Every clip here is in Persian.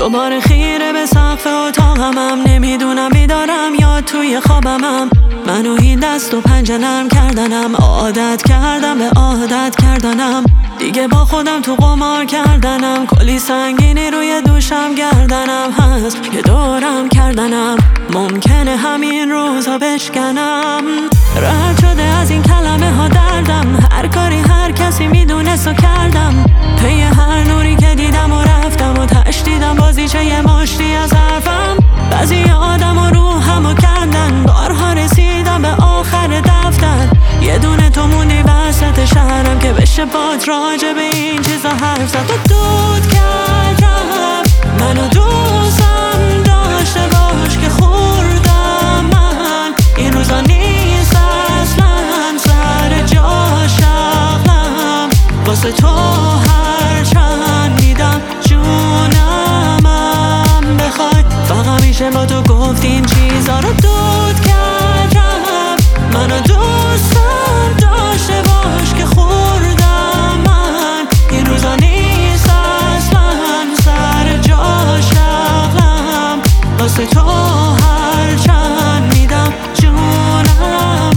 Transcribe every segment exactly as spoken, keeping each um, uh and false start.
دوباره خیره به سقف اتاقمم، نمیدونم بیدارم یا توی خوابمم. منو این دست و پنجه نرم کردنم، عادت کردم به عادت کردنم. دیگه با خودم تو قمار کردنم، کلی سنگینی روی دوشم گردنم هست که دورم کردنم. ممکنه همین روزا بشکنم. رد شده از این کلمه ها دردم، هر کاری هر کسی میدونست و کردم. پی هر نوری که دیدم و رفتم و تشدیدم بازیچه یه مشتی از حرفم. بعضی آدم و روحم و کندن، بارها رسیدم به آخر دفتر. یه دونه تو موندی وسط شهرم که بشه باد راجع به این چیزا حرف زد. تو دود کردم منو دوستم داشته باش که خوردم من. این روزا نیست اصلا سر جا شغلم، واسه تو هر چند میدم جونمم بخوای. فقط میشه با تو گفت این چیزا رو. دود کردم منو دوستم داشته باش که خوردم من. این روزا نیست اصلا سر جا شغلم، واسه تو هر چند میدم جونمم.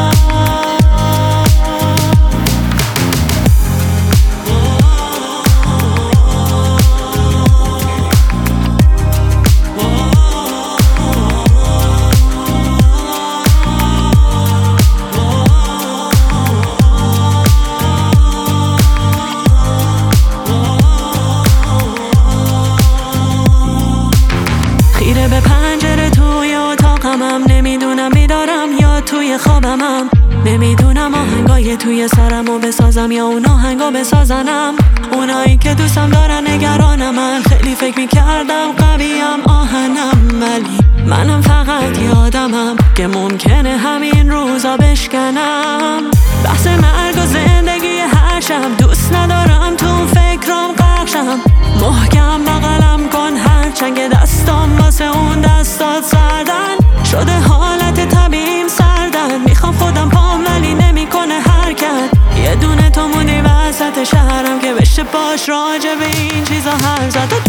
به پنجره توی اتاقمم، نمیدونم بیدارم یا توی خوابمم. نمیدونم آهنگای توی سرمو بسازم یا اون آهنگا بسازنم. اونایی که دوستم دارن نگرانم، من خیلی فکر میکردم قویم آهنم، ولی منم فقط یادمم که ممکنه همین روزا بشکنم. بحث مرگ و زندگی هر شب، دوست ندارم تو فکرام غرقشم. محکم بغلم کن هر چنگ دستام، واسه اون دستات سردن شده حالت طبیعیم سردن. میخوام خودم پام ولی نمیکنه حرکت. یه دونه تو موندی وسط شهرم که بشه باش راجع به این چیزا حرف زد.